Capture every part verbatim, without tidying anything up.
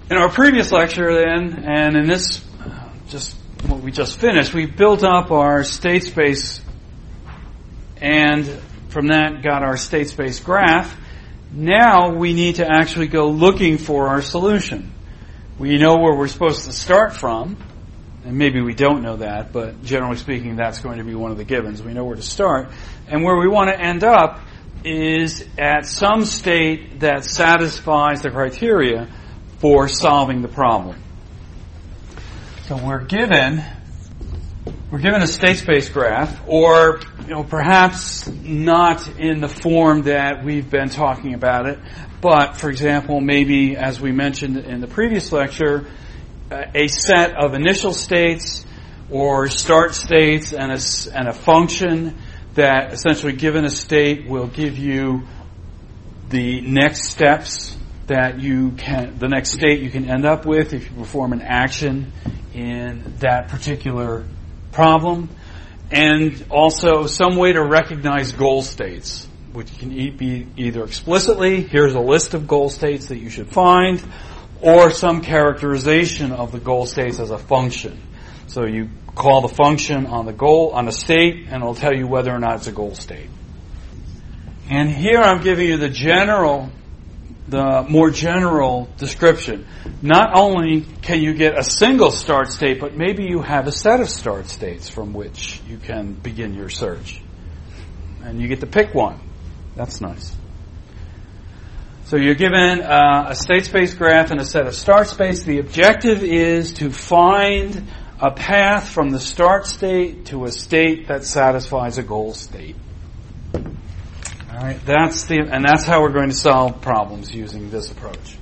In our previous lecture then, and in this, uh, just what we just finished, we built up our state space, and from that got our state space graph. Now we need to actually go looking for our solution. We know where we're supposed to start from, and maybe we don't know that, but generally speaking, that's going to be one of the givens. We know where to start. And where we want to end up is at some state that satisfies the criteria for solving the problem. So we're given we're given a state space graph, or you know perhaps not in the form that we've been talking about it, but for example, maybe as we mentioned in the previous lecture, a set of initial states or start states and a, and a function that essentially given a state will give you the next steps that you can, the next state you can end up with if you perform an action in that particular problem, and also some way to recognize goal states, which can be either explicitly, here's a list of goal states that you should find, or some characterization of the goal states as a function. So you call the function on the goal, on a state, and it'll tell you whether or not it's a goal state. And here I'm giving you the general the more general description. Not only can you get a single start state, but maybe you have a set of start states from which you can begin your search. And you get to pick one. That's nice. So you're given uh, a state space graph and a set of start states. The objective is to find a path from the start state to a state that satisfies a goal state. All right, that's the, and that's how we're going to solve problems using this approach.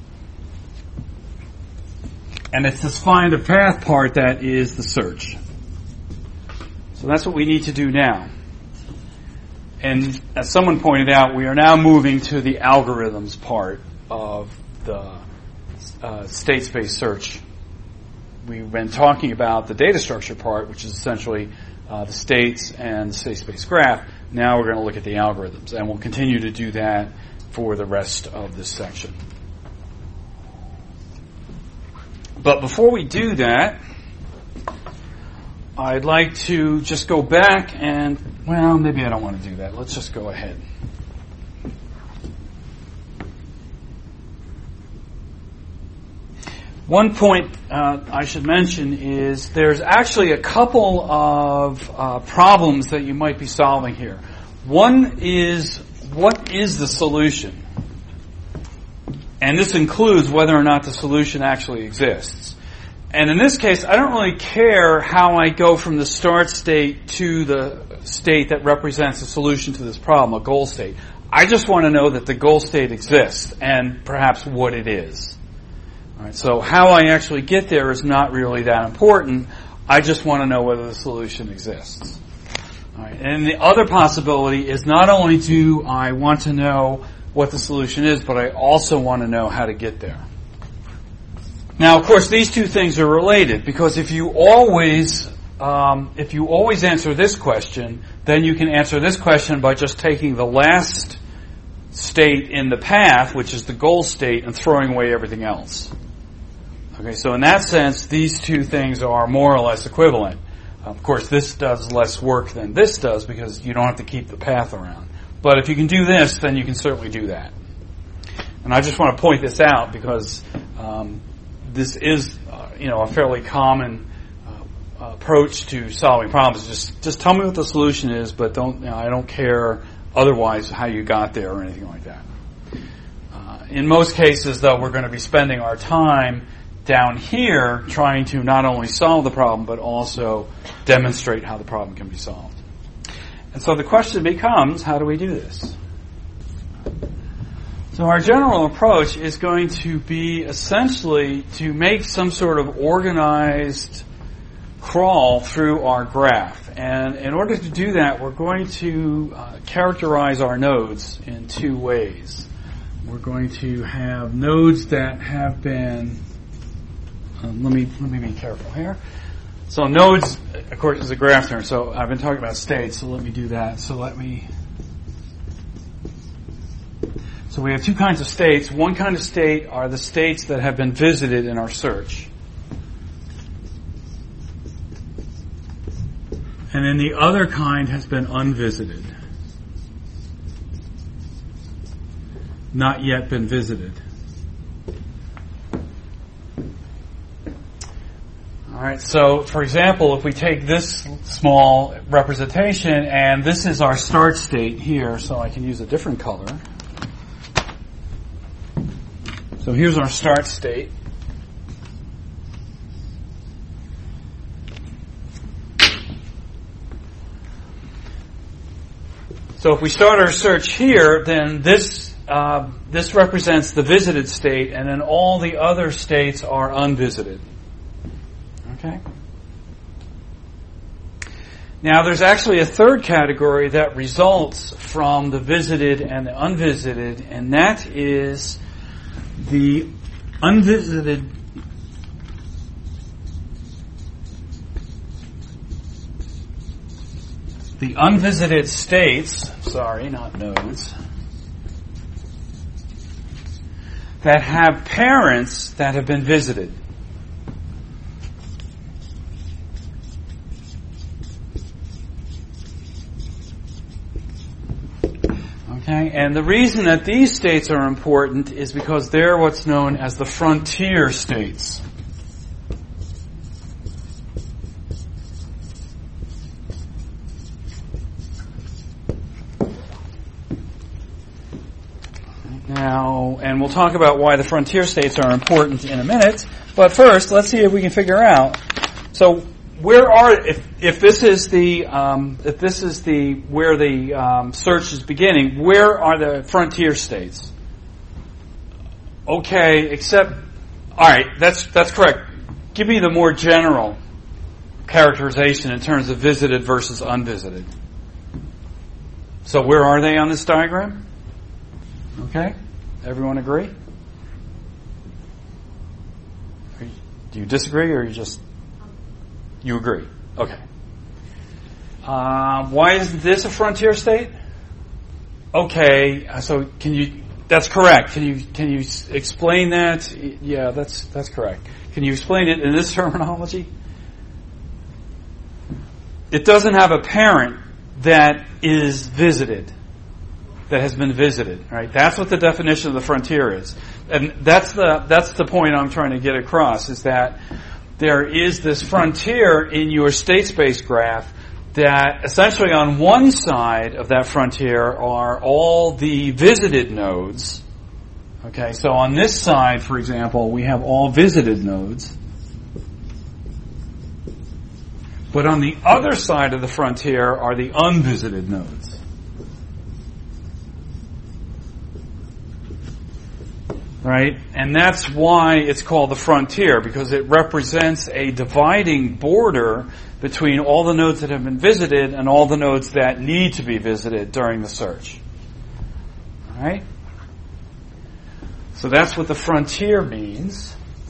And it's this find a path part that is the search. So that's what we need to do now. And as someone pointed out, we are now moving to the algorithms part of the uh, state space search. We've been talking about the data structure part, which is essentially uh, the states and the state space graph. Now we're going to look at the algorithms, and we'll continue to do that for the rest of this section. But before we do that, I'd like to just go back and, well, maybe I don't want to do that. Let's just go ahead. One point uh, I should mention is there's actually a couple of uh, problems that you might be solving here. One is, what is the solution? And this includes whether or not the solution actually exists. And in this case, I don't really care how I go from the start state to the state that represents the solution to this problem, a goal state. I just want to know that the goal state exists and perhaps what it is. All right, so how I actually get there is not really that important. I just want to know whether the solution exists. All right, and the other possibility is not only do I want to know what the solution is, but I also want to know how to get there. Now, of course, these two things are related, because if you always um, if you always answer this question, then you can answer this question by just taking the last state in the path, which is the goal state, and throwing away everything else. Okay, so in that sense, these two things are more or less equivalent. Of course, this does less work than this does because you don't have to keep the path around. But if you can do this, then you can certainly do that. And I just want to point this out because um, this is, uh, you know, a fairly common uh, approach to solving problems. Just, just tell me what the solution is, but don't, you know, I don't care otherwise how you got there or anything like that. Uh, in most cases, though, we're going to be spending our time down here trying to not only solve the problem, but also demonstrate how the problem can be solved. And so the question becomes, how do we do this? So our general approach is going to be essentially to make some sort of organized crawl through our graph. And in order to do that, we're going to uh, characterize our nodes in two ways. We're going to have nodes that have been Um, let me let me be careful here. So nodes, of course, is a graph term. So I've been talking about states. So let me do that. So let me. So we have two kinds of states. One kind of state are the states that have been visited in our search. And then the other kind has been unvisited. Not yet been visited. Alright, so for example, if we take this small representation, and this is our start state here, so I can use a different color. So here's our start state. So if we start our search here, then this uh, this represents the visited state, and then all the other states are unvisited. Okay? Now there's actually a third category that results from the visited and the unvisited, and that is the unvisited the unvisited states, sorry, not nodes, that have parents that have been visited. Okay, and the reason that these states are important is because they're what's known as the frontier states. Now, and we'll talk about why the frontier states are important in a minute, but first, let's see if we can figure out. So, where are, if, if this is the, um, if this is the, where the um, search is beginning, where are the frontier states? Okay, except, alright, that's, that's correct. Give me the more general characterization in terms of visited versus unvisited. So where are they on this diagram? Okay, everyone agree? Do you disagree, or you just, you agree? Okay. Uh, why isn't this a frontier state? Okay, so can you, that's correct. Can you, can you explain that? Yeah, that's, that's correct. Can you explain it in this terminology? It doesn't have a parent that is visited, that has been visited, right? That's what the definition of the frontier is. And that's the, that's the point I'm trying to get across, is that there is this frontier in your state space graph that essentially on one side of that frontier are all the visited nodes. Okay, so on this side, for example, we have all visited nodes. But on the other side of the frontier are the unvisited nodes. Right? And that's why it's called the frontier, because it represents a dividing border between all the nodes that have been visited and all the nodes that need to be visited during the search. Alright? So that's what the frontier means.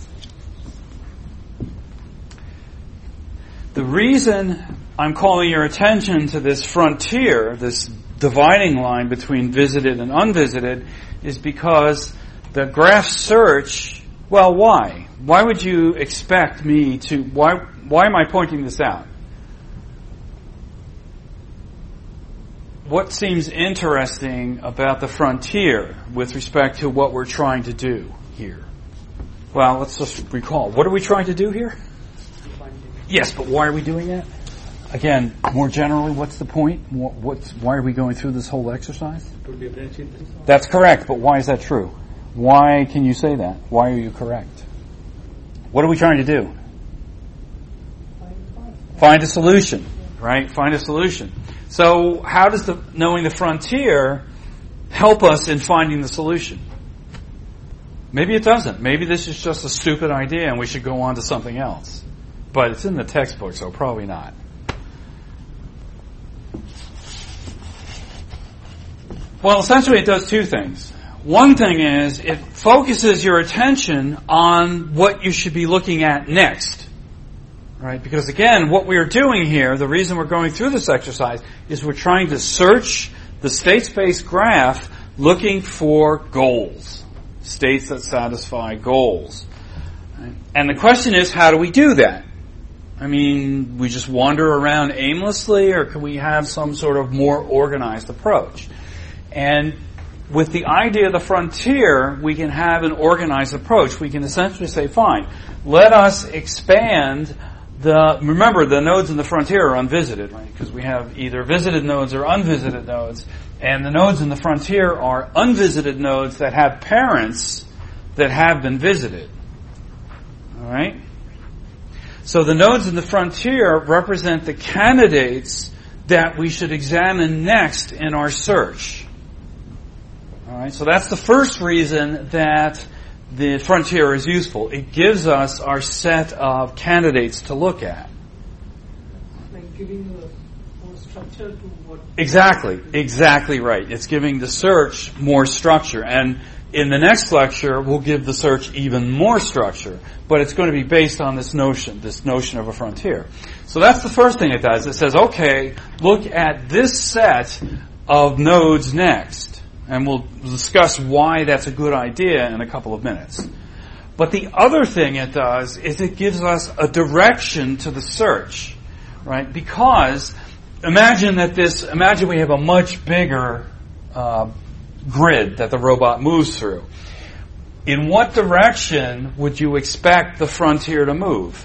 The reason I'm calling your attention to this frontier, this dividing line between visited and unvisited, is because the graph search, well, why? Why would you expect me to, why, why am I pointing this out? What seems interesting about the frontier with respect to what we're trying to do here? Well, let's just recall. What are we trying to do here? Yes, but why are we doing that? Again, more generally, what's the point? What's, why are we going through this whole exercise? That's correct, but why is that true? Why can you say that? Why are you correct? What are we trying to do? Find a solution, right? Find a solution. So how does the, knowing the frontier help us in finding the solution? Maybe it doesn't. Maybe this is just a stupid idea and we should go on to something else. But it's in the textbook, so probably not. Well, essentially it does two things. One thing is, it focuses your attention on what you should be looking at next. Right? Because again, what we are doing here, the reason we're going through this exercise, is we're trying to search the state space graph looking for goals, states that satisfy goals. And the question is, how do we do that? I mean, we just wander around aimlessly, or can we have some sort of more organized approach? And with the idea of the frontier, we can have an organized approach. We can essentially say, fine, let us expand the, remember, the nodes in the frontier are unvisited, right? Because we have either visited nodes or unvisited nodes. And the nodes in the frontier are unvisited nodes that have parents that have been visited. All right? So the nodes in the frontier represent the candidates that we should examine next in our search. All right? So that's the first reason that the frontier is useful. It gives us our set of candidates to look at. Like giving a more structure to what... Exactly. Exactly right. It's giving the search more structure. And in the next lecture, we'll give the search even more structure. But it's going to be based on this notion, this notion of a frontier. So that's the first thing it does. It says, okay, look at this set of nodes next. And we'll discuss why that's a good idea in a couple of minutes. But the other thing it does is it gives us a direction to the search, right? Because imagine that this, imagine we have a much bigger uh, grid that the robot moves through. In what direction would you expect the frontier to move?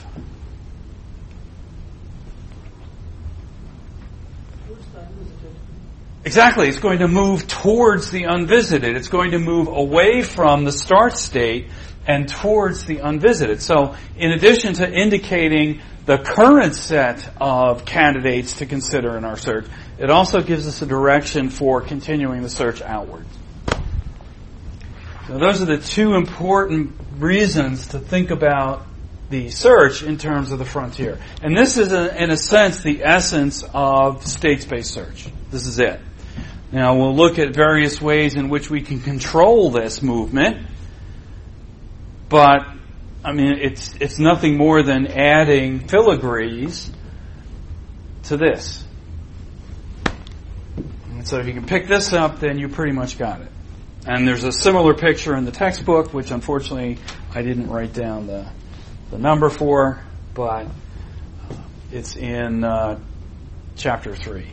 Exactly. It's going to move towards the unvisited. It's going to move away from the start state and towards the unvisited. So in addition to indicating the current set of candidates to consider in our search, it also gives us a direction for continuing the search outward. So those are the two important reasons to think about the search in terms of the frontier. And this is, a, in a sense, the essence of state space search. This is it. Now, we'll look at various ways in which we can control this movement, but, I mean, it's it's nothing more than adding filigrees to this. And so if you can pick this up, then you pretty much got it. And there's a similar picture in the textbook, which unfortunately I didn't write down the, the number for, but it's in uh, chapter three.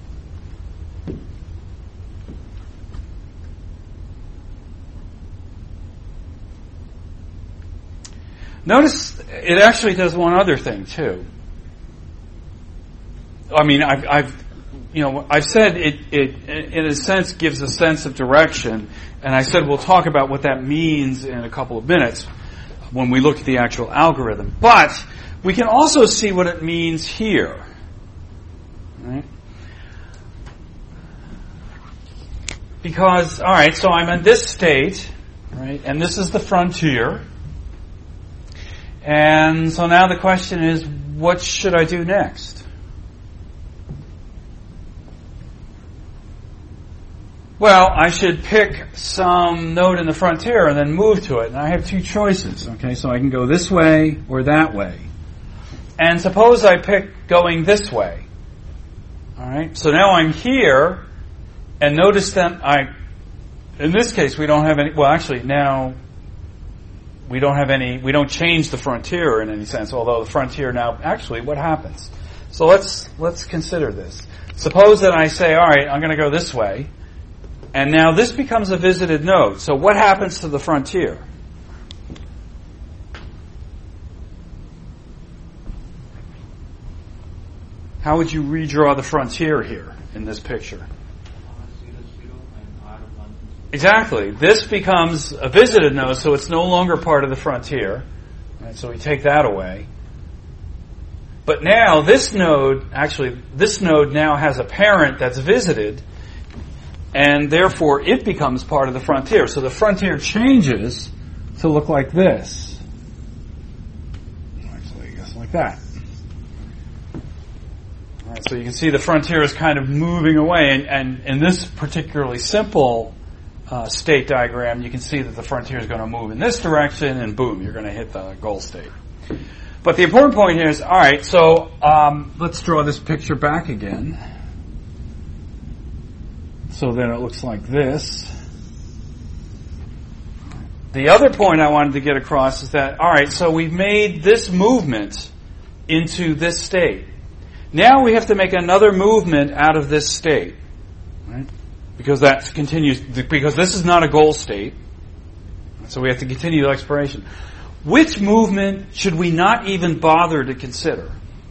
Notice it actually does one other thing too. I mean, I've, I've, you know, I've said it, it, in a sense, gives a sense of direction, and I said we'll talk about what that means in a couple of minutes when we look at the actual algorithm. But we can also see what it means here. Right? Because, all right, so I'm in this state, right, and this is the frontier. And so now the question is, what should I do next? Well, I should pick some node in the frontier and then move to it. And I have two choices, okay? So I can go this way or that way. And suppose I pick going this way. All right? So now I'm here, and notice that I, in this case, we don't have any, well, actually, now we don't have any, we don't change the frontier in any sense, although the frontier now, actually, what happens? So let's, let's consider this. Suppose that I say, all right, I'm going to go this way, and now this becomes a visited node. So what happens to the frontier? How would you redraw the frontier here in this picture? Exactly. This becomes a visited node, so it's no longer part of the frontier. Right, so we take that away. But now this node, actually, this node now has a parent that's visited, and therefore it becomes part of the frontier. So the frontier changes to look like this. Actually, I guess like that. All right, so you can see the frontier is kind of moving away, and, and in this particularly simple Uh, state diagram, you can see that the frontier is going to move in this direction, and boom, you're going to hit the goal state. But the important point here is, all right, so um, let's draw this picture back again. So then it looks like this. the other point I wanted to get across is that, all right, so we've made this movement into this state. Now we have to make another movement out of this state, right? Because that continues, because this is not a goal state. So we have to continue the exploration. Which movement should we not even bother to consider?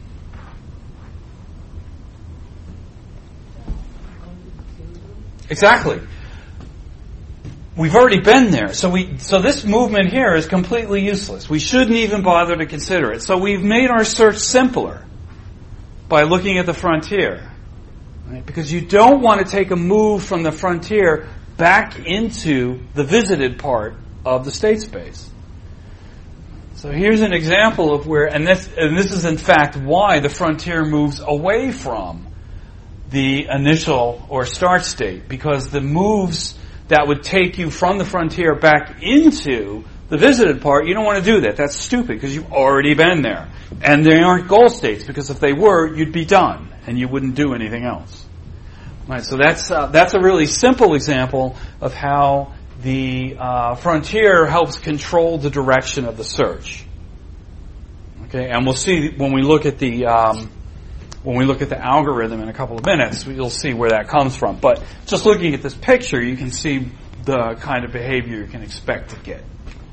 Exactly. We've already been there. So we, so this movement here is completely useless. We shouldn't even bother to consider it. So we've made our search simpler by looking at the frontier. Right? Because you don't want to take a move from the frontier back into the visited part of the state space. So here's an example of where, and this, and this is in fact why the frontier moves away from the initial or start state, because the moves that would take you from the frontier back into the visited part, you don't want to do that. That's stupid because you've already been there. And they aren't goal states, because if they were, you'd be done and you wouldn't do anything else. Right, so that's uh, that's a really simple example of how the uh, frontier helps control the direction of the search. Okay, and we'll see when we look at the um, when we look at the algorithm in a couple of minutes, you'll see where that comes from. But just looking at this picture, you can see the kind of behavior you can expect to get.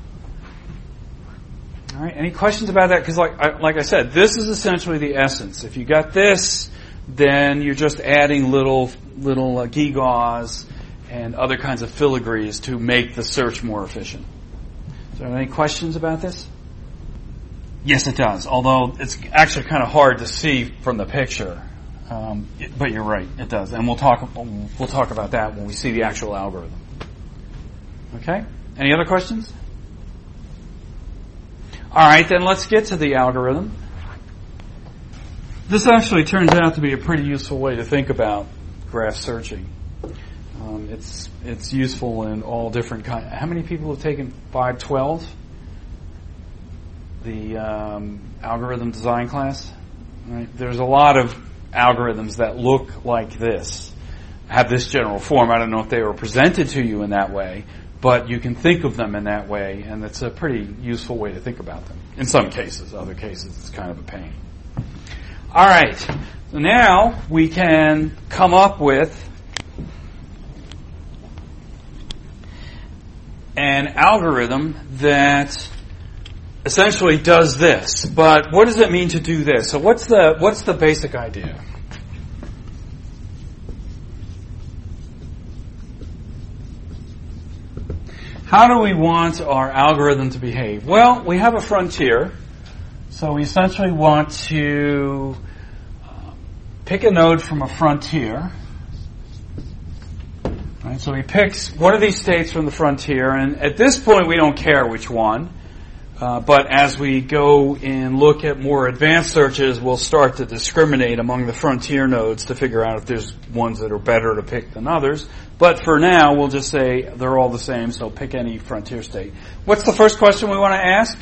All right, any questions about that? Because like I, like I said, this is essentially the essence. If you got this, then you're just adding little little uh, gewgaws and other kinds of filigrees to make the search more efficient. So, any questions about this? Yes, it does. Although it's actually kind of hard to see from the picture, um, it, but you're right, it does. And we'll talk we'll talk about that when we see the actual algorithm. Okay. Any other questions? All right, then let's get to the algorithm. This actually turns out to be a pretty useful way to think about graph searching. Um, it's it's useful in all different kinds. How many people have taken five twelve? The um, algorithm design class. Right? There's a lot of algorithms that look like this, have this general form. I don't know if they were presented to you in that way, but you can think of them in that way, and it's a pretty useful way to think about them. In some cases, other cases, it's kind of a pain. All right, so now we can come up with an algorithm that essentially does this. But what does it mean to do this? So what's the what's the basic idea? How do we want our algorithm to behave? Well, we have a frontier. So we essentially want to uh, pick a node from a frontier. Right, so we pick one of these states from the frontier, and at this point we don't care which one. Uh, but as we go and look at more advanced searches, we'll start to discriminate among the frontier nodes to figure out if there's ones that are better to pick than others. But for now, we'll just say they're all the same, so pick any frontier state. What's the first question we want to ask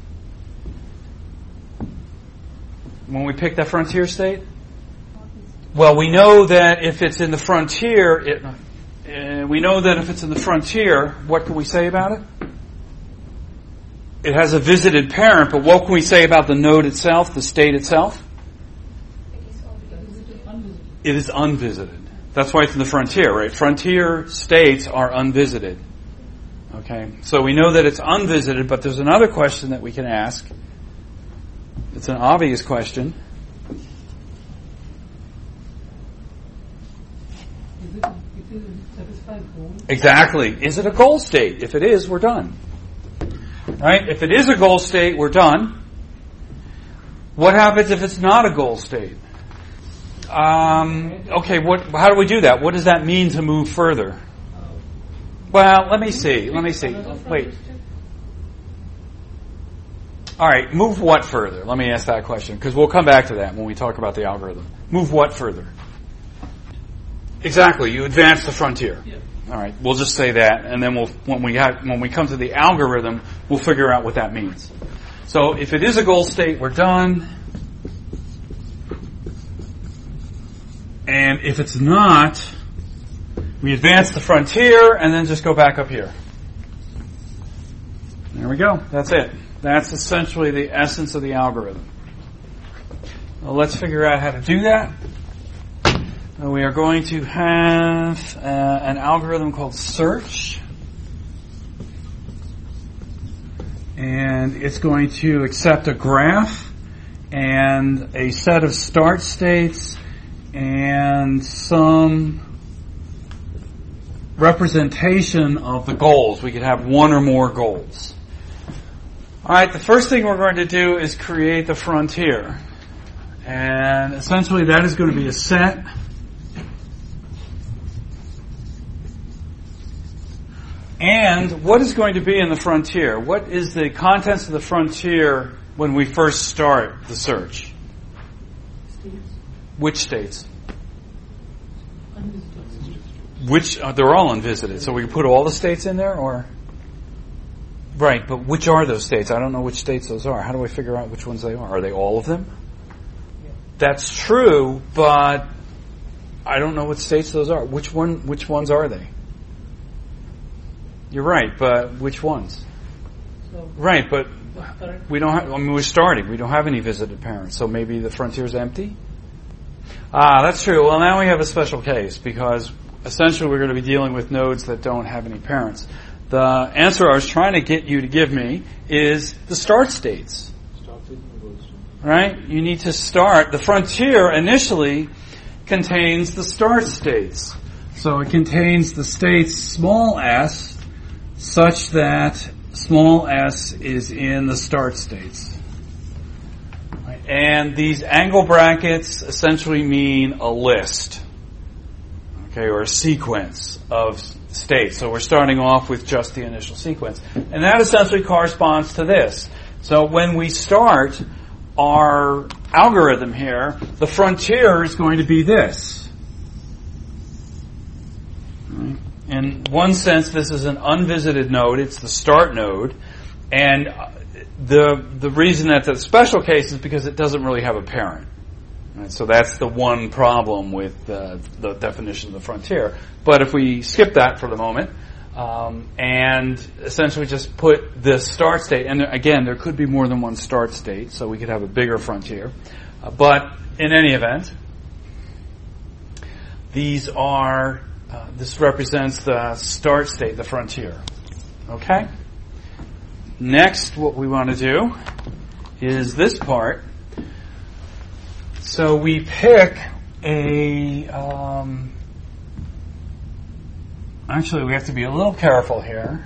when we pick that frontier state? Well, we know that if it's in the frontier, it, uh, we know that if it's in the frontier, what can we say about it? It has a visited parent, but what can we say about the node itself, the state itself? It is unvisited. That's why it's in the frontier, right? Frontier states are unvisited. Okay, so we know that it's unvisited, but there's another question that we can ask. It's an obvious question. Is it, it is satisfied goal? Exactly. Is it a goal state? If it is, we're done. Right? If it is a goal state, we're done. What happens if it's not a goal state? Um, okay, what? How do we do that? What does that mean to move further? Well, let me see. Let me see. Wait. All right, move what further? Let me ask that question, because we'll come back to that when we talk about the algorithm. Move what further? Exactly. You advance the frontier. Yeah. All right, we'll just say that, and then we'll when we have, when we come to the algorithm, we'll figure out what that means. So if it is a goal state, we're done. And if it's not, we advance the frontier and then just go back up here. There we go. That's it. That's essentially the essence of the algorithm. Well, let's figure out how to do that. Uh, we are going to have uh, an algorithm called search. And it's going to accept a graph and a set of start states and some representation of the goals. We could have one or more goals. All right, the first thing we're going to do is create the frontier. And essentially that is going to be a set and what is going to be in the frontier? What is the contents of the frontier when we first start the search? States. Which states? Unvisited. Which uh, they're all unvisited, so we can put all the states in there, or right? But which are those states? I don't know which states those are. How do I figure out which ones they are? Are they all of them? Yeah. That's true, but I don't know what states those are. Which one? Which ones are they? You're right, but which ones? So, Right, but current we don't have, I mean, we're starting. We don't have any visited parents, so maybe the frontier's empty? Ah, that's true. Well, now we have a special case, because essentially we're going to be dealing with nodes that don't have any parents. The answer I was trying to get you to give me is the start states. Right? You need to start. The frontier initially contains the start states. So it contains the states small s, such that small s is in the start states. Right. And these angle brackets essentially mean a list, okay, or a sequence of states. So we're starting off with just the initial sequence. And that essentially corresponds to this. So when we start our algorithm here, the frontier is going to be this. Right. In one sense, this is an unvisited node. It's the start node. And the the reason that's a special case is because it doesn't really have a parent. Right? So that's the one problem with uh, the definition of the frontier. But if we skip that for the moment, um, and essentially just put the start state, and again, there could be more than one start state, so we could have a bigger frontier. Uh, but in any event, these are... Uh, this represents the start state, the frontier. Okay? Next, what we want to do is this part. So we pick a... Um, actually, we have to be a little careful here.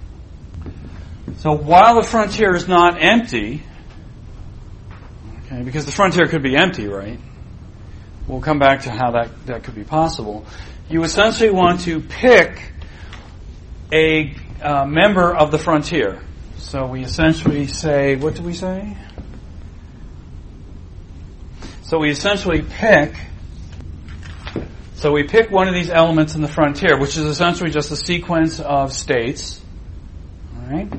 So while the frontier is not empty, okay, because the frontier could be empty, right? We'll come back to how that, that could be possible. You essentially want to pick a uh, member of the frontier. So we essentially say, what do we say? So we essentially pick, so we pick one of these elements in the frontier, which is essentially just a sequence of states. All right?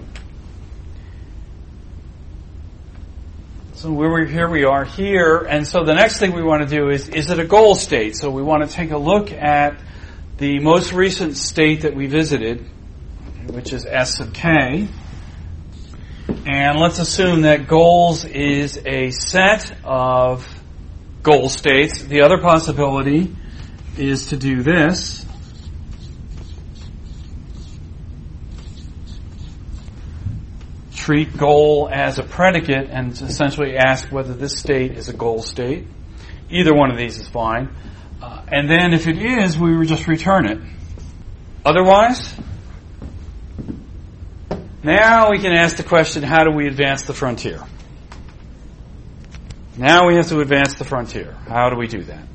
So we're, here we are here, and so the next thing we want to do is, is it a goal state? So we want to take a look at the most recent state that we visited, which is S sub k. And let's assume that goals is a set of goal states. The other possibility is to do this. Treat goal as a predicate and essentially ask whether this state is a goal state. Either one of these is fine. Uh, and then if it is, we would just return it. Otherwise, now we can ask the question, how do we advance the frontier? Now we have to advance the frontier. How do we do that?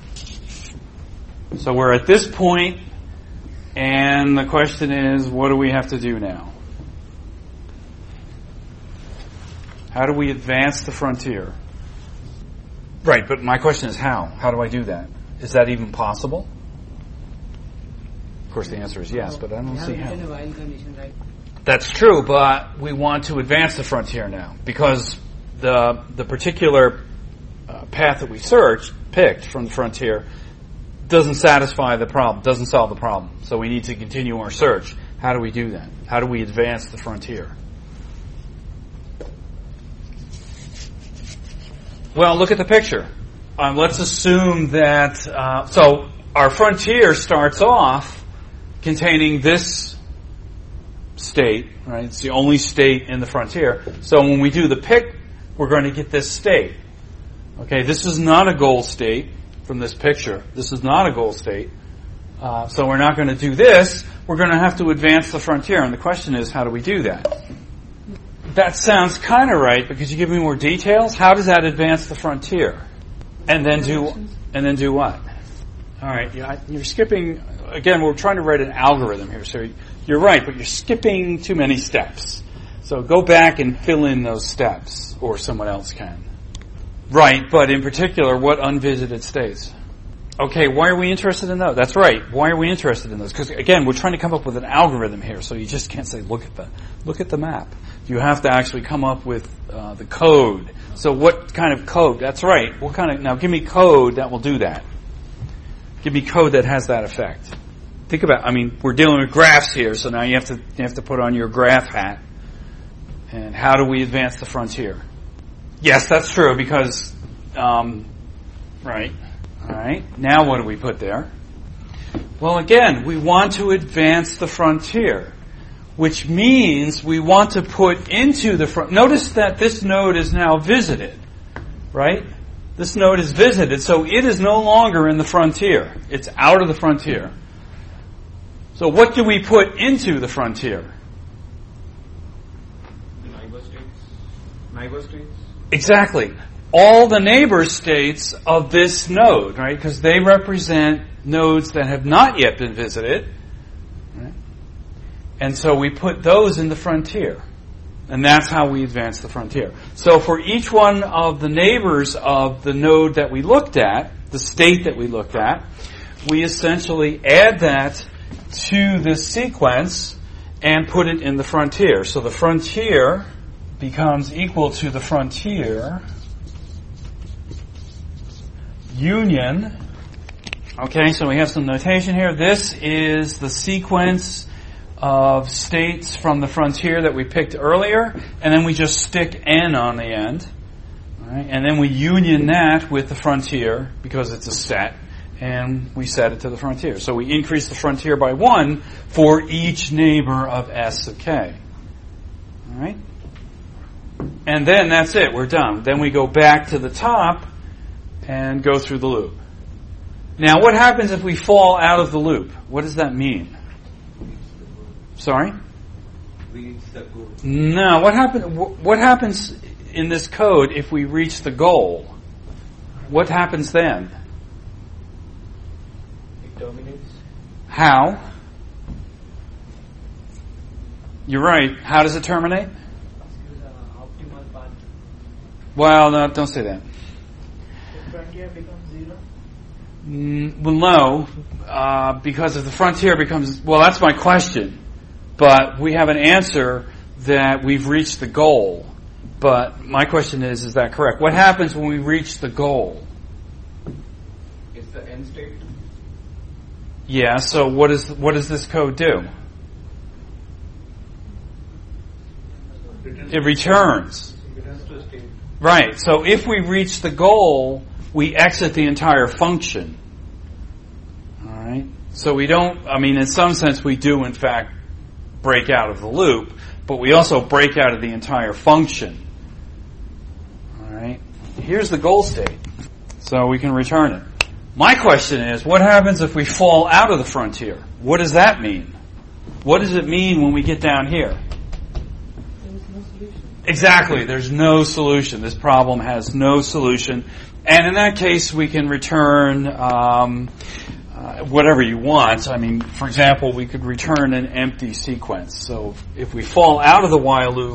So we're at this point, and the question is, what do we have to do now? How do we advance the frontier? Right, but my question is how? How do I do that? Is that even possible? Of course, the answer is yes, but I don't see how. That's true, but we want to advance the frontier now because the the particular uh, path that we searched, picked from the frontier, doesn't satisfy the problem, doesn't solve the problem. So we need to continue our search. How do we do that? How do we advance the frontier? Well, look at the picture. Um, let's assume that, uh, so our frontier starts off containing this state, right? It's the only state in the frontier. So when we do the pick, we're going to get this state. Okay, this is not a goal state from this picture. This is not a goal state. Uh, so we're not going to do this. We're going to have to advance the frontier. And the question is, how do we do that? That sounds kind of right, but could you give me more details? How does that advance the frontier? And then do, and then do what? All right, you're skipping, again, we're trying to write an algorithm here, so you're right, but you're skipping too many steps. So go back and fill in those steps, or someone else can. Right, but in particular, what unvisited states? Okay, why are we interested in those? That's right. Why are we interested in those? Because again, we're trying to come up with an algorithm here, so you just can't say, look at the, look at the map. You have to actually come up with uh, the code. So what kind of code? That's right. What kind of, now give me code that will do that. Give me code that has that effect. Think about, I mean, we're dealing with graphs here, so now you have to, you have to put on your graph hat. And how do we advance the frontier? Yes, that's true, because, um, right. All right. Now what do we put there? Well, again, we want to advance the frontier, which means we want to put into the front. Notice that this node is now visited, right? This node is visited, so it is no longer in the frontier. It's out of the frontier. So what do we put into the frontier? Neighbor states. Neighbor states. Exactly. All the neighbor states of this node, right? Because they represent nodes that have not yet been visited. Right? And so we put those in the frontier. And that's how we advance the frontier. So for each one of the neighbors of the node that we looked at, the state that we looked at, we essentially add that to this sequence and put it in the frontier. So the frontier becomes equal to the frontier union. Okay, so we have some notation here. This is the sequence of states from the frontier that we picked earlier, and then we just stick n on the end. All right, and then we union that with the frontier because it's a set, and we set it to the frontier. So we increase the frontier by one for each neighbor of S of k. All right? And then that's it. We're done. Then we go back to the top and go through the loop. Now, what happens if we fall out of the loop? What does that mean? Sorry? Reach the goal. No. What happen, What happens in this code if we reach the goal? What happens then? It terminates. How? You're right. How does it terminate? Optimal path. Well, no, don't say that. The frontier becomes zero. Mm, well, no, uh, because if the frontier becomes, well, that's my question. But we have an answer that we've reached the goal. But my question is, is that correct? What happens when we reach the goal? It's the end state. Yeah, so what is what does this code do? It returns. Right, so if we reach the goal, we exit the entire function. All right? So we don't, I mean, in some sense we do, in fact, break out of the loop, but we also break out of the entire function. All right? Here's the goal state. So we can return it. My question is, what happens if we fall out of the frontier? What does that mean? What does it mean when we get down here? There is no solution. Exactly. There's no solution. This problem has no solution. And in that case, we can return um, uh, whatever you want. I mean, for example, we could return an empty sequence. So if we fall out of the while loop,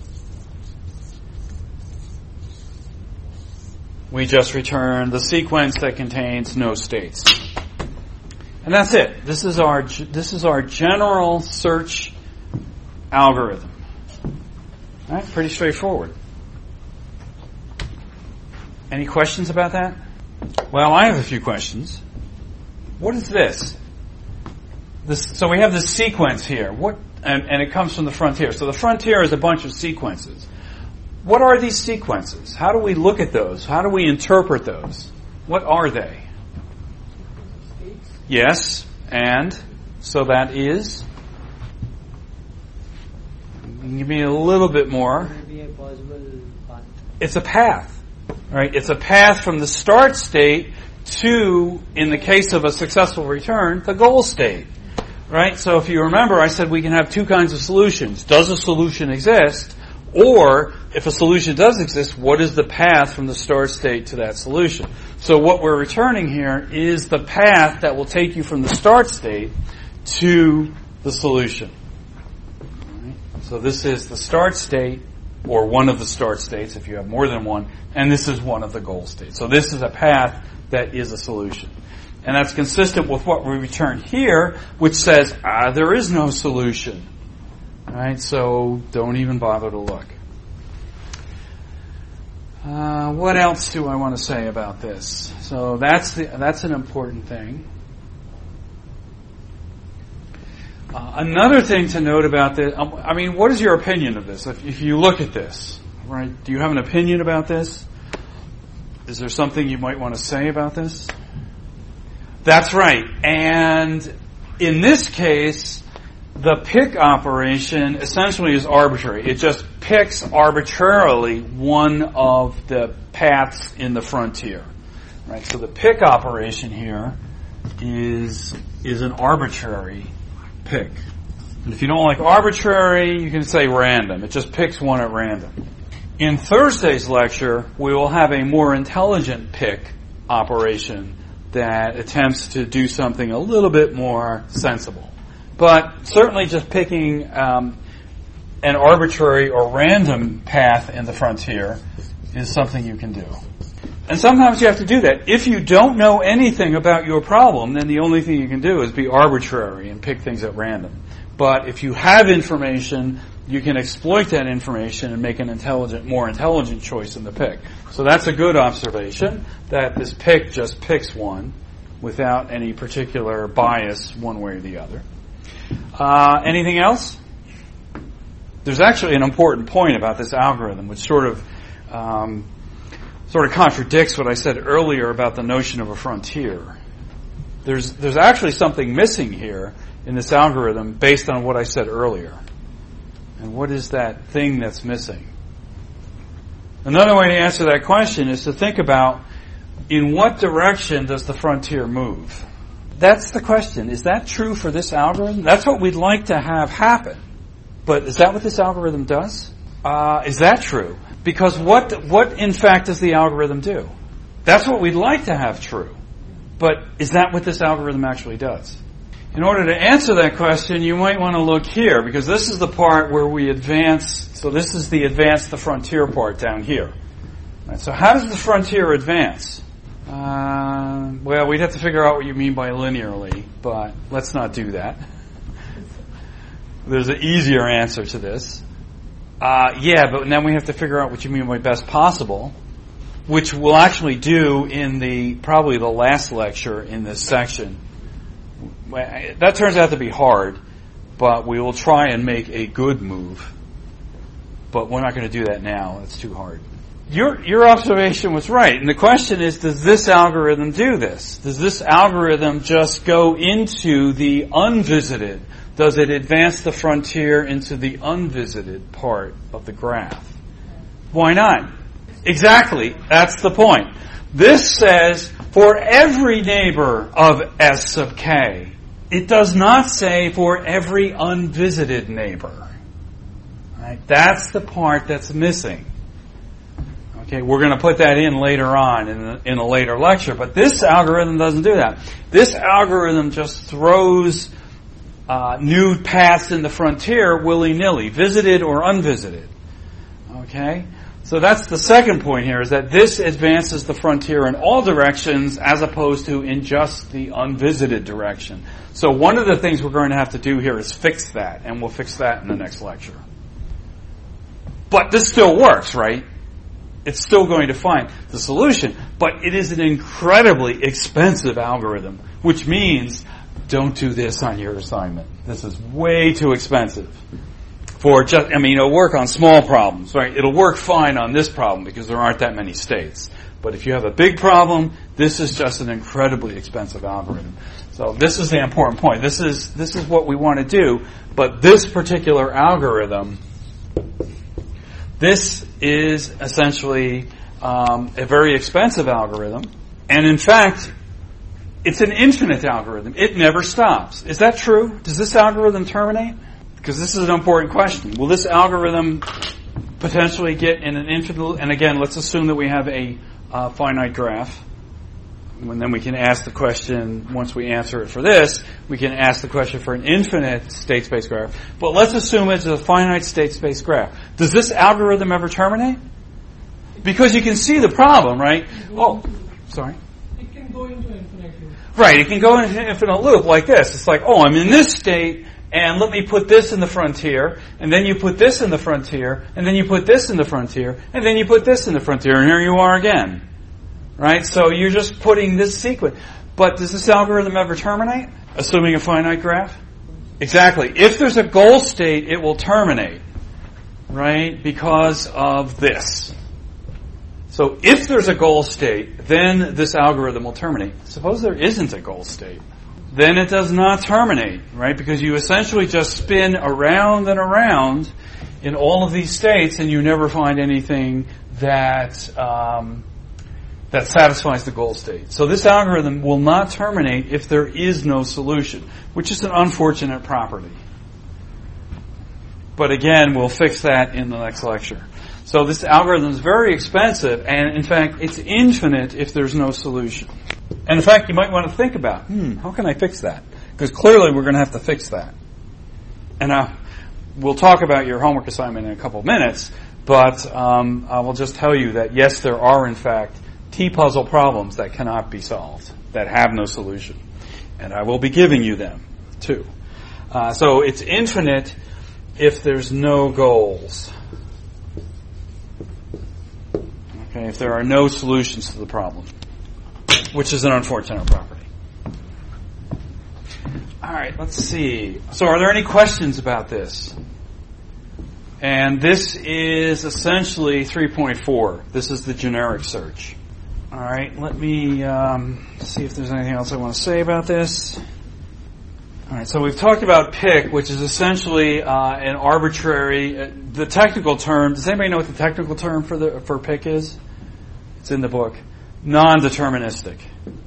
we just return the sequence that contains no states. And that's it. This is our this is our general search algorithm. All right, pretty straightforward. Any questions about that? Well, I have a few questions. What is this? This so we have this sequence here. What and, and it comes from the frontier. So the frontier is a bunch of sequences. What are these sequences? How do we look at those? How do we interpret those? What are they? Yes, and so that is. Give me a little bit more. Maybe a possible path. It's a path, right? It's a path from the start state to, in the case of a successful return, the goal state, right? So if you remember, I said we can have two kinds of solutions. Does a solution exist? Or, if a solution does exist, what is the path from the start state to that solution? So what we're returning here is the path that will take you from the start state to the solution. So this is the start state, or one of the start states if you have more than one, and this is one of the goal states. So this is a path that is a solution. And that's consistent with what we return here, which says, ah, there is no solution. Right? So don't even bother to look. Uh, what else do I want to say about this? So that's the, that's an important thing. Uh, another thing to note about this, um, I mean, what is your opinion of this? If, if you look at this, right? Do you have an opinion about this? Is there something you might want to say about this? That's right. And in this case, the pick operation essentially is arbitrary. It just picks arbitrarily one of the paths in the frontier. Right? So the pick operation here is is an arbitrary pick. And if you don't like arbitrary, you can say random. It just picks one at random. In Thursday's lecture, we will have a more intelligent pick operation that attempts to do something a little bit more sensible. But certainly just picking um, an arbitrary or random path in the frontier is something you can do. And sometimes you have to do that. If you don't know anything about your problem, then the only thing you can do is be arbitrary and pick things at random. But if you have information, you can exploit that information and make an intelligent, more intelligent choice in the pick. So that's a good observation, that this pick just picks one without any particular bias one way or the other. Uh, anything else? There's actually an important point about this algorithm, which sort of um, sort of contradicts what I said earlier about the notion of a frontier. There's there's actually something missing here in this algorithm based on what I said earlier. And what is that thing that's missing? Another way to answer that question is to think about, in what direction does the frontier move? That's the question. Is that true for this algorithm? That's what we'd like to have happen. But is that what this algorithm does? Uh, is that true? Because what, what in fact does the algorithm do? That's what we'd like to have true. But is that what this algorithm actually does? In order to answer that question, you might want to look here, because this is the part where we advance. So this is the advance the frontier part down here. Right, so how does the frontier advance? Uh, well, we'd have to figure out what you mean by linearly, but let's not do that. There's an easier answer to this. Uh, yeah, but then we have to figure out what you mean by best possible, which we'll actually do in the probably the last lecture in this section. That turns out to be hard, but we will try and make a good move. But we're not going to do that now. It's too hard. Your your observation was right. And the question is, does this algorithm do this? Does this algorithm just go into the unvisited? Does it advance the frontier into the unvisited part of the graph? Why not? Exactly. That's the point. This says, for every neighbor of S sub k, it does not say for every unvisited neighbor. Right? That's the part that's missing. Okay, we're going to put that in later on in, the, in a later lecture, but this algorithm doesn't do that. This algorithm just throws uh, new paths in the frontier willy-nilly, visited or unvisited. Okay? So that's the second point here, is that this advances the frontier in all directions as opposed to in just the unvisited direction. So one of the things we're going to have to do here is fix that, and we'll fix that in the next lecture. But this still works, right? It's still going to find the solution, but it is an incredibly expensive algorithm, which means don't do this on your assignment. This is way too expensive. For just, I mean, it'll work on small problems, right? It'll work fine on this problem because there aren't that many states. But if you have a big problem, this is just an incredibly expensive algorithm. So this is the important point. This is this is what we want to do. But this particular algorithm, this is essentially um, a very expensive algorithm. And in fact, it's an infinite algorithm. It never stops. Is that true? Does this algorithm terminate? Because this is an important question. Will this algorithm potentially get in an infinite... And again, let's assume that we have a uh, finite graph. And then we can ask the question, once we answer it for this, we can ask the question for an infinite state space graph. But let's assume it's a finite state space graph. Does this algorithm ever terminate? Because you can see the problem, right? Oh, sorry. It can go into infinite loop. Right, it can go into an infinite loop like this. It's like, oh, I'm in this state, and let me put this in the frontier, and then you put this in the frontier, and then you put this in the frontier, and then you put this in the frontier, and here you are again. Right? So you're just putting this sequence. But does this algorithm ever terminate? Assuming a finite graph? Exactly. If there's a goal state, it will terminate. Right? Because of this. So if there's a goal state, then this algorithm will terminate. Suppose there isn't a goal state. Then it does not terminate, right? Because you essentially just spin around and around in all of these states and you never find anything that um, that satisfies the goal state. So this algorithm will not terminate if there is no solution, which is an unfortunate property. But again, we'll fix that in the next lecture. So this algorithm is very expensive, and in fact, it's infinite if there's no solution. And in fact, you might want to think about, hmm, how can I fix that? Because clearly we're going to have to fix that. And uh, we'll talk about your homework assignment in a couple of minutes, but um, I will just tell you that yes, there are in fact T-puzzle problems that cannot be solved, that have no solution. And I will be giving you them, too. Uh, so it's infinite if there's no goals. Okay, if there are no solutions to the problem, which is an unfortunate property. All right, let's see. So are there any questions about this? And this is essentially three point four. This is the generic search. All right, let me um, see if there's anything else I want to say about this. All right, so we've talked about pick, which is essentially uh, an arbitrary. Uh, the technical term. Does anybody know what the technical term for the for pick is? It's in the book. Non-deterministic.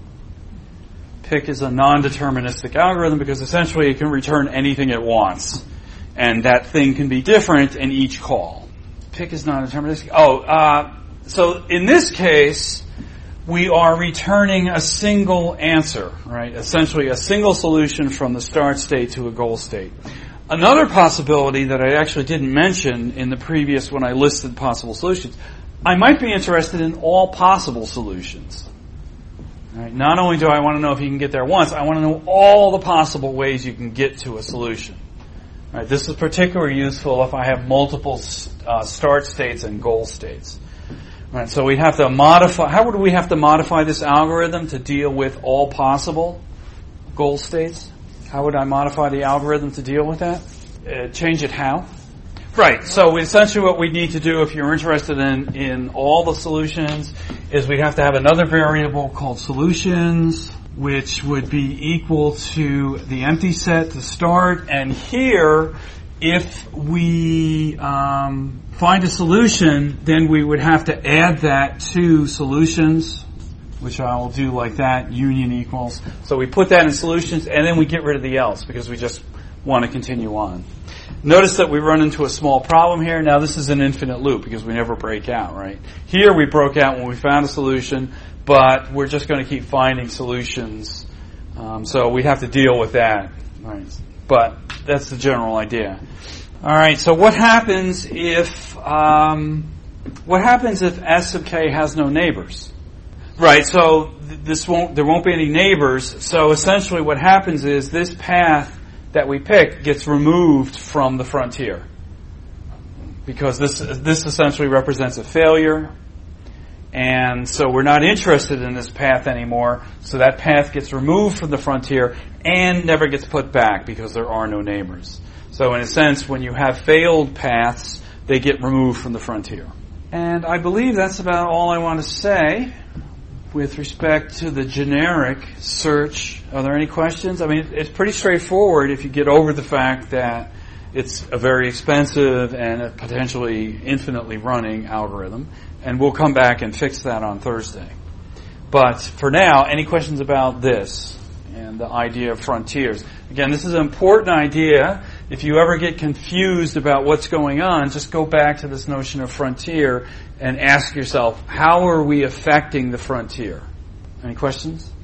Pick is a non-deterministic algorithm because essentially it can return anything it wants, and that thing can be different in each call. Pick is non-deterministic. Oh, uh, so in this case, we are returning a single answer, right? Essentially a single solution from the start state to a goal state. Another possibility that I actually didn't mention in the previous when I listed possible solutions, I might be interested in all possible solutions. Right? Not only do I want to know if you can get there once, I want to know all the possible ways you can get to a solution. Right? This is particularly useful if I have multiple uh, start states and goal states. Right, so we'd have to modify, how would we have to modify this algorithm to deal with all possible goal states? How would I modify the algorithm to deal with that? Uh, change it how? Right, so essentially what we need to do if you're interested in, in all the solutions is we'd have to have another variable called solutions, which would be equal to the empty set to start. And here, if we um, find a solution, then we would have to add that to solutions, which I will do like that, union equals. So we put that in solutions, and then we get rid of the else because we just want to continue on. Notice that we run into a small problem here. Now this is an infinite loop because we never break out, right? Here we broke out when we found a solution, but we're just going to keep finding solutions. Um, so we have to deal with that, right? But that's the general idea. All right. So what happens if um, what happens if S sub k has no neighbors? Right. So th- this won't there won't be any neighbors. So essentially, what happens is this path that we pick gets removed from the frontier because this this essentially represents a failure. And so we're not interested in this path anymore. So that path gets removed from the frontier and never gets put back because there are no neighbors. So in a sense, when you have failed paths, they get removed from the frontier. And I believe that's about all I want to say with respect to the generic search. Are there any questions? I mean, it's pretty straightforward if you get over the fact that it's a very expensive and a potentially infinitely running algorithm. And we'll come back and fix that on Thursday. But for now, any questions about this and the idea of frontiers? Again, this is an important idea. If you ever get confused about what's going on, just go back to this notion of frontier and ask yourself, how are we affecting the frontier? Any questions?